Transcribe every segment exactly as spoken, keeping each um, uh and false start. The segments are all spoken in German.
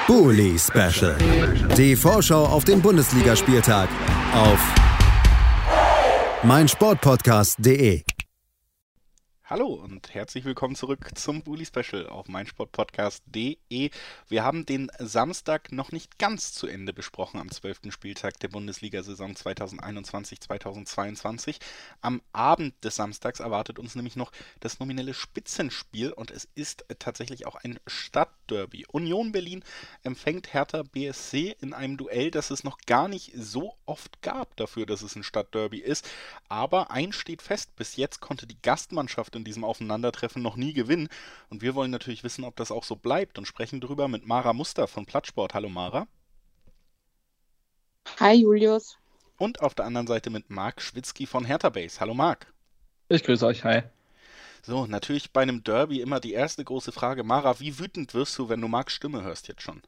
Bully Special. Die Vorschau auf den Bundesligaspieltag auf meinsportpodcast punkt de. Hallo und herzlich willkommen zurück zum Bully Special auf meinsportpodcast punkt de. Wir haben den Samstag noch nicht ganz zu Ende besprochen am zwölften Spieltag der Bundesliga-Saison zweitausendeinundzwanzig zweitausendzweiundzwanzig. Am Abend des Samstags erwartet uns nämlich noch das nominelle Spitzenspiel und es ist tatsächlich auch ein Stadtderby. Union Berlin empfängt Hertha B S C in einem Duell, das es noch gar nicht so oft gab dafür, dass es ein Stadtderby ist. Aber eins steht fest, bis jetzt konnte die Gastmannschaft in diesem Aufeinandertreffen noch nie gewinnen. Und wir wollen natürlich wissen, ob das auch so bleibt und sprechen darüber mit Mara Muster von Plattsport. Hallo Mara. Hi Julius. Und auf der anderen Seite mit Marc Schwitzky von Hertha Base. Hallo Marc. Ich grüße euch, hi. So, natürlich bei einem Derby immer die erste große Frage. Mara, wie wütend wirst du, wenn du Marcs Stimme hörst jetzt schon?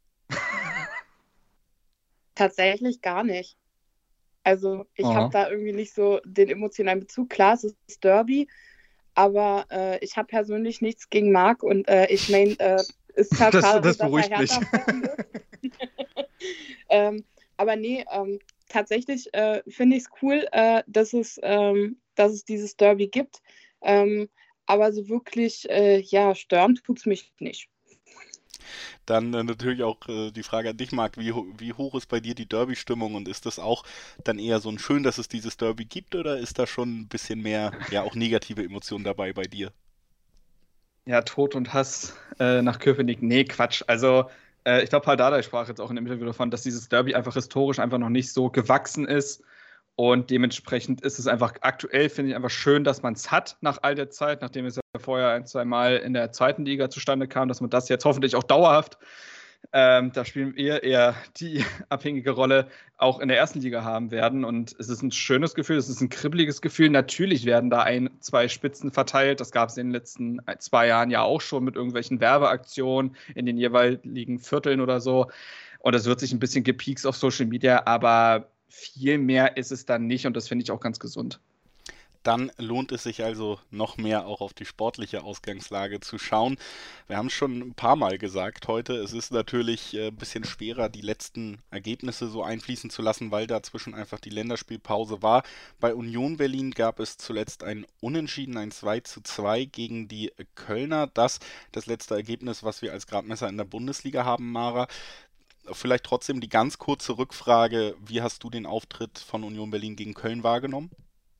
Tatsächlich gar nicht. Also ich Oh. habe da irgendwie nicht so den emotionalen Bezug. Klar, es ist Derby, aber äh, ich habe persönlich nichts gegen Marc und äh, ich meine, äh, ist zwar Das- schade, das dass beruhigt er mich. Hertha-Fan ist. ähm, aber nee, ähm, tatsächlich äh, finde ich es cool, äh, dass, es, ähm, dass es dieses Derby gibt. Ähm, aber so wirklich, äh, ja, stören tut es mich nicht. Dann äh, natürlich auch äh, die Frage an dich, Marc, wie, ho- wie hoch ist bei dir die Derby-Stimmung und ist das auch dann eher so ein schön, dass es dieses Derby gibt oder ist da schon ein bisschen mehr, ja auch negative Emotionen dabei bei dir? Ja, Tod und Hass äh, nach Köpenick. Nee, Quatsch. Also, äh, ich glaube, Paul Dardai sprach jetzt auch in dem Interview davon, dass dieses Derby einfach historisch einfach noch nicht so gewachsen ist. Und dementsprechend ist es einfach aktuell, finde ich, einfach schön, dass man es hat nach all der Zeit, nachdem es ja vorher ein, zwei Mal in der zweiten Liga zustande kam, dass man das jetzt hoffentlich auch dauerhaft, ähm, da spielen wir eher die abhängige Rolle, auch in der ersten Liga haben werden. Und es ist ein schönes Gefühl, es ist ein kribbeliges Gefühl. Natürlich werden da ein, zwei Spitzen verteilt. Das gab es in den letzten zwei Jahren ja auch schon mit irgendwelchen Werbeaktionen in den jeweiligen Vierteln oder so. Und es wird sich ein bisschen gepiekst auf Social Media, aber viel mehr ist es dann nicht und das finde ich auch ganz gesund. Dann lohnt es sich also noch mehr auch auf die sportliche Ausgangslage zu schauen. Wir haben es schon ein paar Mal gesagt heute, es ist natürlich äh, ein bisschen schwerer, die letzten Ergebnisse so einfließen zu lassen, weil dazwischen einfach die Länderspielpause war. Bei Union Berlin gab es zuletzt ein Unentschieden, ein zwei zu zwei gegen die Kölner. Das das letzte Ergebnis, was wir als Gradmesser in der Bundesliga haben, Mara. Vielleicht trotzdem die ganz kurze Rückfrage, wie hast du den Auftritt von Union Berlin gegen Köln wahrgenommen?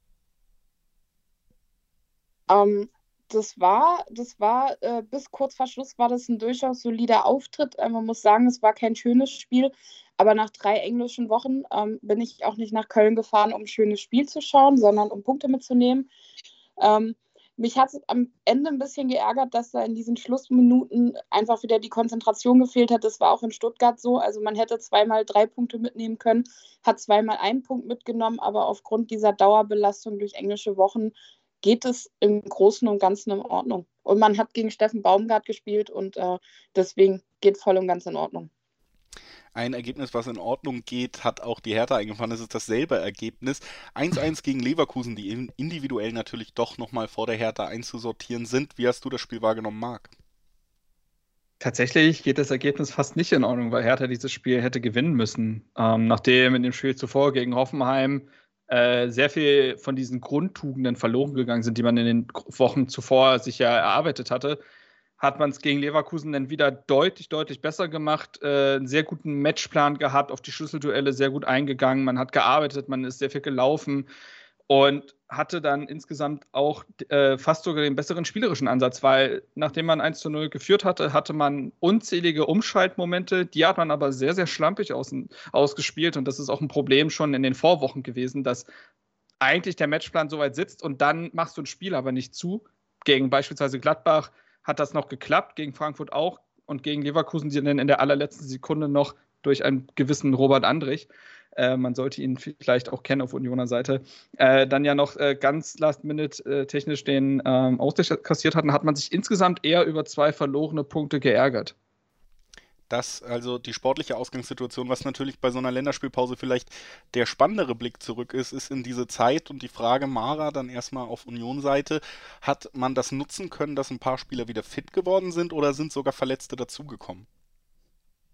Ähm, das war, das war äh, bis kurz vor Schluss war das ein durchaus solider Auftritt. Äh, man muss sagen, es war kein schönes Spiel, aber nach drei englischen Wochen ähm, bin ich auch nicht nach Köln gefahren, um ein schönes Spiel zu schauen, sondern um Punkte mitzunehmen. Ähm, mich hat es am Ende ein bisschen geärgert, dass da in diesen Schlussminuten einfach wieder die Konzentration gefehlt hat. Das war auch in Stuttgart so. Also man hätte zweimal drei Punkte mitnehmen können, hat zweimal einen Punkt mitgenommen, aber aufgrund dieser Dauerbelastung durch englische Wochen geht es im Großen und Ganzen in Ordnung. Und man hat gegen Steffen Baumgart gespielt und äh, deswegen geht voll und ganz in Ordnung. Ein Ergebnis, was in Ordnung geht, hat auch die Hertha eingefahren. Es ist dasselbe Ergebnis. eins eins gegen Leverkusen, die in- individuell natürlich doch nochmal vor der Hertha einzusortieren sind. Wie hast du das Spiel wahrgenommen, Marc? Tatsächlich geht das Ergebnis fast nicht in Ordnung, weil Hertha dieses Spiel hätte gewinnen müssen. Ähm, nachdem in dem Spiel zuvor gegen Hoffenheim äh, sehr viel von diesen Grundtugenden verloren gegangen sind, die man in den Wochen zuvor sich ja erarbeitet hatte, hat man es gegen Leverkusen dann wieder deutlich, deutlich besser gemacht, äh, einen sehr guten Matchplan gehabt, auf die Schlüsselduelle sehr gut eingegangen, man hat gearbeitet, man ist sehr viel gelaufen und hatte dann insgesamt auch äh, fast sogar den besseren spielerischen Ansatz, weil nachdem man eins zu null geführt hatte, hatte man unzählige Umschaltmomente, die hat man aber sehr, sehr schlampig aus, ausgespielt und das ist auch ein Problem schon in den Vorwochen gewesen, dass eigentlich der Matchplan soweit sitzt und dann machst du ein Spiel aber nicht zu. Gegen beispielsweise Gladbach hat das noch geklappt, gegen Frankfurt auch und gegen Leverkusen die dann in der allerletzten Sekunde noch durch einen gewissen Robert Andrich, äh, man sollte ihn vielleicht auch kennen auf Unioner Seite, äh, dann ja noch äh, ganz last-minute äh, technisch den ähm, Ausgleich kassiert hatten, hat man sich insgesamt eher über zwei verlorene Punkte geärgert. Das also die sportliche Ausgangssituation, was natürlich bei so einer Länderspielpause vielleicht der spannendere Blick zurück ist, ist in diese Zeit und die Frage, Mara, dann erstmal auf Union-Seite, hat man das nutzen können, dass ein paar Spieler wieder fit geworden sind oder sind sogar Verletzte dazugekommen?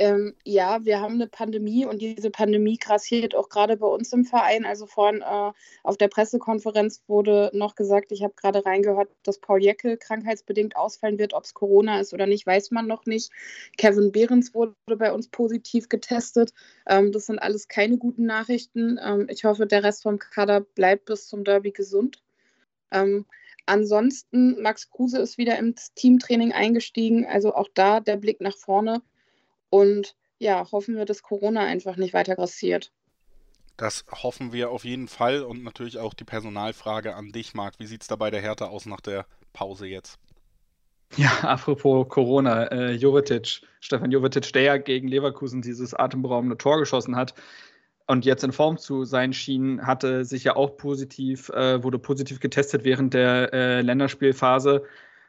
Ähm, ja, wir haben eine Pandemie und diese Pandemie grassiert auch gerade bei uns im Verein. Also vorhin äh, auf der Pressekonferenz wurde noch gesagt, ich habe gerade reingehört, dass Paul Jäckel krankheitsbedingt ausfallen wird. Ob es Corona ist oder nicht, weiß man noch nicht. Kevin Behrens wurde bei uns positiv getestet. Ähm, das sind alles keine guten Nachrichten. Ähm, ich hoffe, der Rest vom Kader bleibt bis zum Derby gesund. Ähm, ansonsten, Max Kruse ist wieder ins Teamtraining eingestiegen. Also auch da der Blick nach vorne. Und ja, hoffen wir, dass Corona einfach nicht weiter grassiert. Das hoffen wir auf jeden Fall und natürlich auch die Personalfrage an dich, Marc. Wie sieht es da bei der Hertha aus nach der Pause jetzt? Ja, apropos Corona, äh, Jovetic, Stefan Jovetic, der ja gegen Leverkusen dieses atemberaubende Tor geschossen hat und jetzt in Form zu sein schien, hatte sich ja auch positiv, äh, wurde positiv getestet während der äh, Länderspielphase.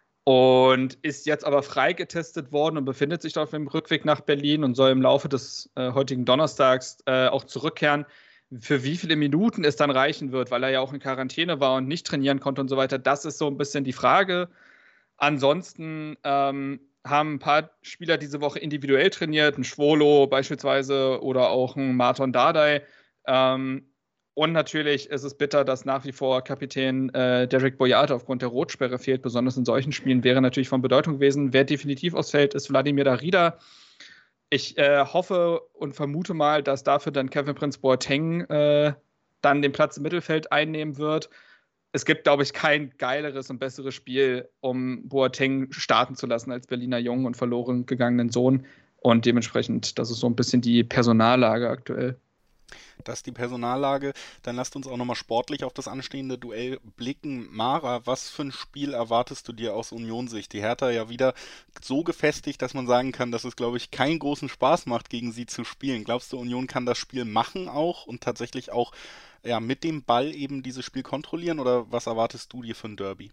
Und ist jetzt aber frei getestet worden und befindet sich auf dem Rückweg nach Berlin und soll im Laufe des äh, heutigen Donnerstags äh, auch zurückkehren. Für wie viele Minuten es dann reichen wird, weil er ja auch in Quarantäne war und nicht trainieren konnte und so weiter, das ist so ein bisschen die Frage. Ansonsten ähm, haben ein paar Spieler diese Woche individuell trainiert, ein Schwolo beispielsweise oder auch ein Marton Dardai. Ähm, Und natürlich ist es bitter, dass nach wie vor Kapitän äh, Derek Boyata aufgrund der Rotsperre fehlt. Besonders in solchen Spielen wäre natürlich von Bedeutung gewesen. Wer definitiv ausfällt, ist Wladimir Darida. Ich äh, hoffe und vermute mal, dass dafür dann Kevin Prince Boateng äh, dann den Platz im Mittelfeld einnehmen wird. Es gibt, glaube ich, kein geileres und besseres Spiel, um Boateng starten zu lassen als Berliner Jungen und verloren gegangenen Sohn. Und dementsprechend, das ist so ein bisschen die Personallage aktuell. Das ist die Personallage. Dann lasst uns auch nochmal sportlich auf das anstehende Duell blicken. Mara, was für ein Spiel erwartest du dir aus Union-Sicht? Die Hertha ja wieder so gefestigt, dass man sagen kann, dass es, glaube ich, keinen großen Spaß macht, gegen sie zu spielen. Glaubst du, Union kann das Spiel machen auch und tatsächlich auch ja, mit dem Ball eben dieses Spiel kontrollieren? Oder was erwartest du dir für ein Derby?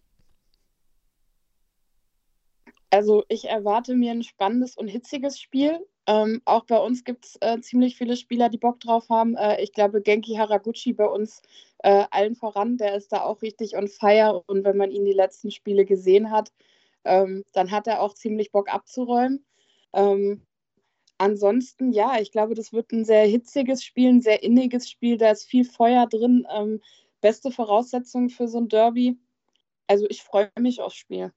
Also ich erwarte mir ein spannendes und hitziges Spiel. Ähm, auch bei uns gibt es äh, ziemlich viele Spieler, die Bock drauf haben. Äh, ich glaube, Genki Haraguchi bei uns äh, allen voran, der ist da auch richtig on fire. Und wenn man ihn die letzten Spiele gesehen hat, ähm, dann hat er auch ziemlich Bock abzuräumen. Ähm, ansonsten, ja, ich glaube, das wird ein sehr hitziges Spiel, ein sehr inniges Spiel. Da ist viel Feuer drin. Ähm, beste Voraussetzungen für so ein Derby. Also ich freue mich aufs Spiel.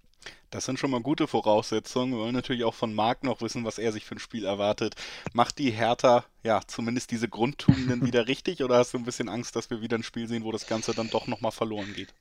Das sind schon mal gute Voraussetzungen. Wir wollen natürlich auch von Marc noch wissen, was er sich für ein Spiel erwartet. Macht die Hertha ja zumindest diese Grundtugenden wieder richtig oder hast du ein bisschen Angst, dass wir wieder ein Spiel sehen, wo das Ganze dann doch nochmal verloren geht?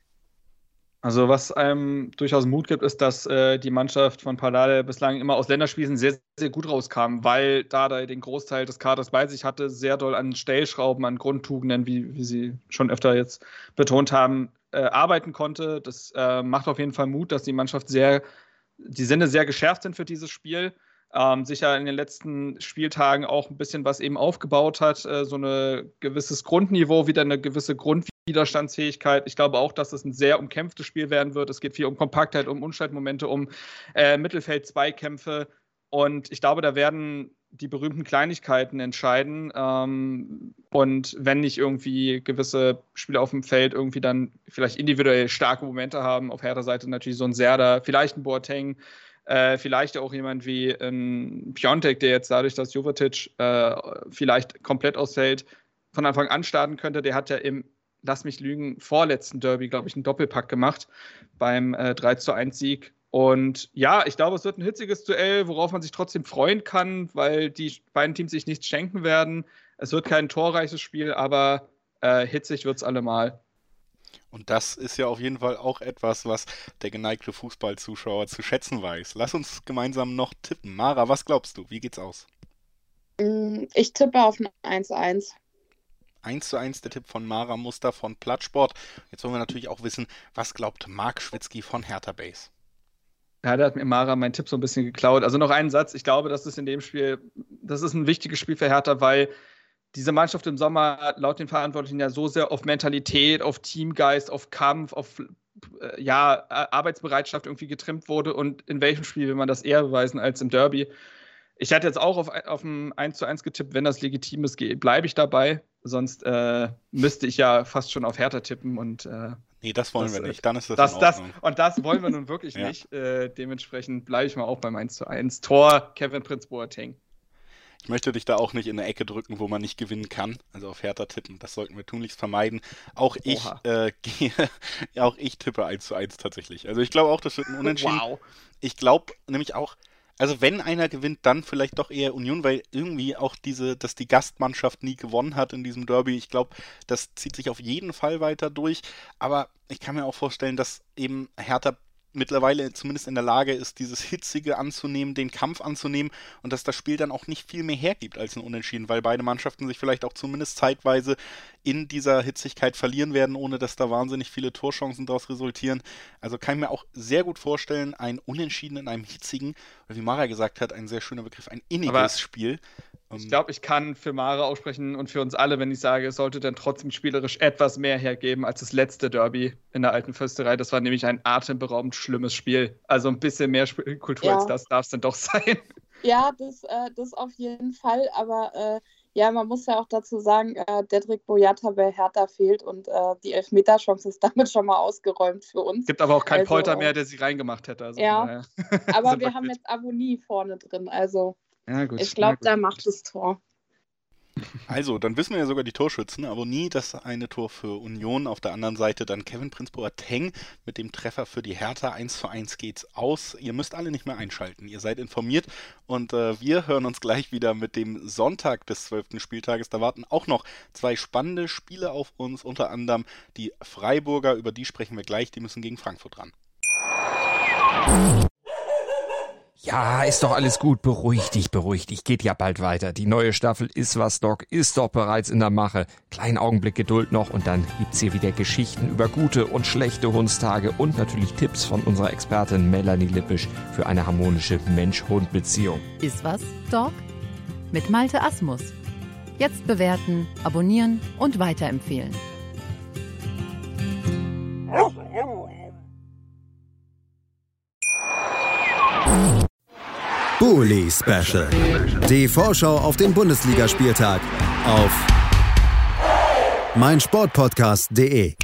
Also was einem durchaus Mut gibt, ist, dass äh, die Mannschaft von Pardal bislang immer aus Länderspielen sehr, sehr gut rauskam, weil Dardai den Großteil des Kaders bei sich hatte, sehr doll an Stellschrauben, an Grundtugenden, wie, wie Sie schon öfter jetzt betont haben, äh, arbeiten konnte. Das äh, macht auf jeden Fall Mut, dass die Mannschaft sehr, die Sinne sehr geschärft sind für dieses Spiel. Ähm, sicher in den letzten Spieltagen auch ein bisschen was eben aufgebaut hat, äh, so ein gewisses Grundniveau, wieder eine gewisse Grundwiderstandsfähigkeit. Ich glaube auch, dass es ein sehr umkämpftes Spiel werden wird. Es geht viel um Kompaktheit, um Umschaltmomente, um äh, Mittelfeld-Zweikämpfe. Und ich glaube, da werden die berühmten Kleinigkeiten entscheiden. Ähm, und wenn nicht irgendwie gewisse Spieler auf dem Feld irgendwie dann vielleicht individuell starke Momente haben, auf Hertha-Seite natürlich so ein Serda, vielleicht ein Boateng, Äh, vielleicht auch jemand wie ein Piontek, der jetzt dadurch, dass Jovetic äh, vielleicht komplett ausfällt, von Anfang an starten könnte. Der hat ja im, lass mich lügen, vorletzten Derby, glaube ich, einen Doppelpack gemacht beim äh, drei zu eins Sieg. Und ja, ich glaube, es wird ein hitziges Duell, worauf man sich trotzdem freuen kann, weil die beiden Teams sich nichts schenken werden. Es wird kein torreiches Spiel, aber äh, hitzig wird es allemal. Und das ist ja auf jeden Fall auch etwas, was der geneigte Fußballzuschauer zu schätzen weiß. Lass uns gemeinsam noch tippen. Mara, was glaubst du? Wie geht's aus? Ich tippe auf ein eins zu eins. eins zu eins der Tipp von Mara Muster von Plattsport. Jetzt wollen wir natürlich auch wissen, was glaubt Marc Schwitzky von Hertha Base? Ja, da hat mir Mara meinen Tipp so ein bisschen geklaut. Also noch einen Satz. Ich glaube, das ist in dem Spiel, das ist ein wichtiges Spiel für Hertha, weil diese Mannschaft im Sommer laut den Verantwortlichen ja so sehr auf Mentalität, auf Teamgeist, auf Kampf, auf äh, ja, Arbeitsbereitschaft irgendwie getrimmt wurde. Und in welchem Spiel will man das eher beweisen als im Derby? Ich hatte jetzt auch auf, auf ein eins zu eins getippt. Wenn das legitim ist, bleibe ich dabei. Sonst äh, müsste ich ja fast schon auf Hertha tippen. Und, äh, nee, das wollen das, wir nicht. Dann ist das, das in Ordnung. Das, und das wollen wir nun wirklich ja. nicht. Äh, dementsprechend bleibe ich mal auch beim eins zu eins. Tor Kevin Prince Boateng. Ich möchte dich da auch nicht in eine Ecke drücken, wo man nicht gewinnen kann. Also auf Hertha tippen, das sollten wir tunlichst vermeiden. Auch ich äh, gehe, auch ich tippe eins zu eins tatsächlich. Also ich glaube auch, das wird ein Unentschieden. Wow. Ich glaube nämlich auch, also wenn einer gewinnt, dann vielleicht doch eher Union, weil irgendwie auch diese, dass die Gastmannschaft nie gewonnen hat in diesem Derby, ich glaube, das zieht sich auf jeden Fall weiter durch. Aber ich kann mir auch vorstellen, dass eben Hertha mittlerweile zumindest in der Lage ist, dieses Hitzige anzunehmen, den Kampf anzunehmen und dass das Spiel dann auch nicht viel mehr hergibt als ein Unentschieden, weil beide Mannschaften sich vielleicht auch zumindest zeitweise in dieser Hitzigkeit verlieren werden, ohne dass da wahnsinnig viele Torchancen daraus resultieren. Also kann ich mir auch sehr gut vorstellen, ein Unentschieden in einem hitzigen, oder wie Mara gesagt hat, ein sehr schöner Begriff, ein inniges Aber Spiel. Ich glaube, ich kann für Mara aussprechen und für uns alle, wenn ich sage, es sollte dann trotzdem spielerisch etwas mehr hergeben als das letzte Derby in der Alten Försterei. Das war nämlich ein atemberaubend schlimmes Spiel. Also ein bisschen mehr Spielkultur ja. als das darf es dann doch sein. Ja, das, äh, das auf jeden Fall. Aber äh, ja, man muss ja auch dazu sagen, äh, Dedrick Boyata bei Hertha fehlt und äh, die Elfmeterchance ist damit schon mal ausgeräumt für uns. Es gibt aber auch keinen also, Polter mehr, der sie reingemacht hätte. Also ja, aber wir haben jetzt Abonnie vorne drin, also ja, gut, ich glaube, der macht das Tor. Also, dann wissen wir ja sogar die Torschützen, aber nie das eine Tor für Union. Auf der anderen Seite dann Kevin Prince Boateng mit dem Treffer für die Hertha. eins zu eins geht's aus. Ihr müsst alle nicht mehr einschalten. Ihr seid informiert und äh, wir hören uns gleich wieder mit dem Sonntag des zwölften Spieltages. Da warten auch noch zwei spannende Spiele auf uns, unter anderem die Freiburger, über die sprechen wir gleich. Die müssen gegen Frankfurt ran. Ja, ist doch alles gut. Beruhig dich, beruhig dich. Geht ja bald weiter. Die neue Staffel Ist was, Doc ist doch bereits in der Mache. Kleinen Augenblick Geduld noch und dann gibt's hier wieder Geschichten über gute und schlechte Hundstage und natürlich Tipps von unserer Expertin Melanie Lippisch für eine harmonische Mensch-Hund-Beziehung. Ist was, Doc? Mit Malte Asmus. Jetzt bewerten, abonnieren und weiterempfehlen. Bully Special. Die Vorschau auf den Bundesligaspieltag auf meinsportpodcast punkt de.